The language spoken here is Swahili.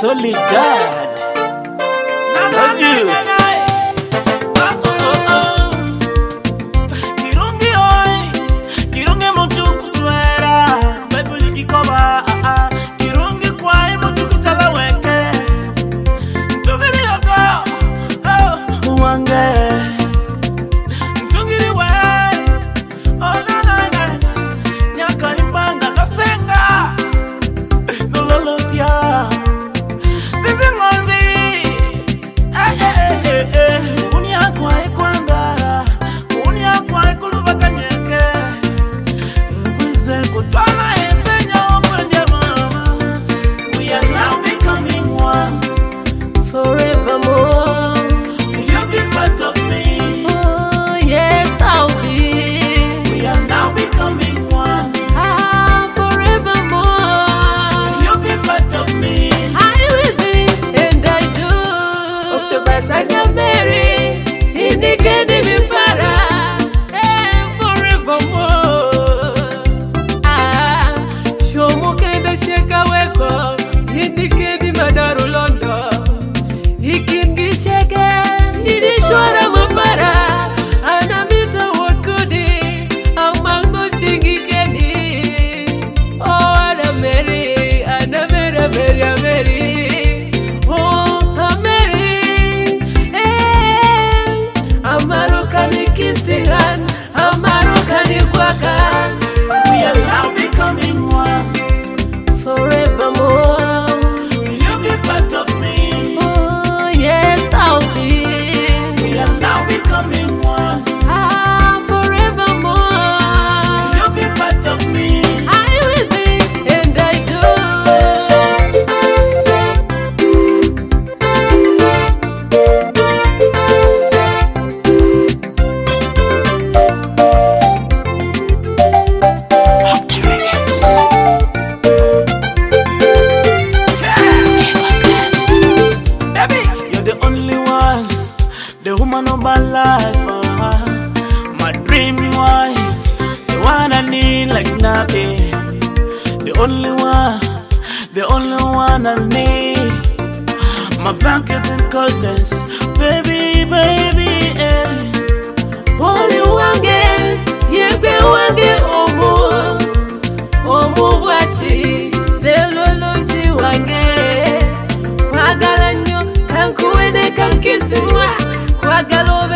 Soledad. Love you. Kirungi mtu kuswera Bible ikikoba Kirungi kwa mtu kutalaweke Ntugiri yako Uwange Ntugiri we Oh na na na Nyaka imbanga no senga No lolotia Sisi ngozi Unia kwa ikwanga Unia kwa ikulubata nyeke Nkwize kutwana esenya okwende mama We are now becoming one Forevermore. Will you be part of me? Oh, yes, I'll be. We are now becoming one Forevermore. Will you be part of me? I will be, and I do. October Sanya Mary, Indicate me para, and forevermore. Show mo kenda sheka weko, Indicate Madaru Londo. Ikingi sheke, Nidishwara mapara, Anamita wakudi, Amango shingi keni. Oh, Anna Mary, Mary. Oh, Mary, Amaruka ni kisihan, Amaruka ni kwakan. We are now becoming one Forevermore. Will you be part of me? Oh, yes, I'll be. We are now becoming one Forevermore. Will you be part of me? I will be, and I do. Baby, you're the only one, the woman of my life, my dream wife, the one I need like nothing, the only one I need. My blanket and coldness, baby, eh. Holy wange, yebe wange omu wati, zeloloji wange. Kwagala nyo, kankuwene kankiswa, kwagala